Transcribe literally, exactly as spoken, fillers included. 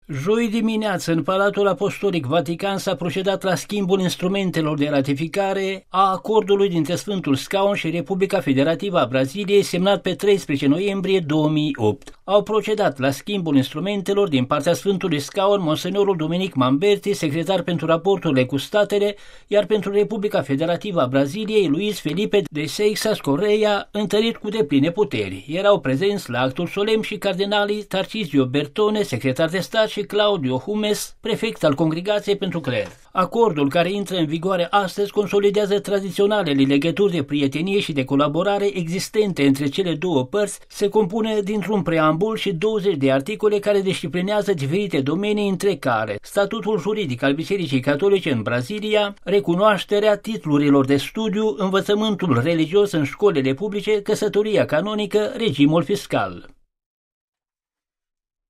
Joi dimineață, în Palatul Apostolic Vatican s-a procedat la schimbul instrumentelor de ratificare a acordului dintre Sfântul Scaun și Republica Federativă a Braziliei, semnat pe treisprezece noiembrie două mii opt. Au procedat la schimbul instrumentelor din partea Sfântului Scaun Monsenorul Dominic Mamberti, secretar pentru raporturile cu statele, iar pentru Republica Federativă a Braziliei, Luis Felipe de Seixas Correia, întărit cu depline puteri. Erau prezenți la actul solemn și cardinalii Tarcisio Bertone, secretar de stat, și Claudio Humes, prefect al Congregației pentru Cler. Acordul, care intră în vigoare astăzi, consolidează tradiționalele legături de prietenie și de colaborare existente între cele două părți, se compune dintr-un preambul și douăzeci de articole care disciplinează diferite domenii, între care statutul juridic al Bisericii Catolice în Brazilia, recunoașterea titlurilor de studiu, învățământul religios în școlile publice, căsătoria canonică, regimul fiscal.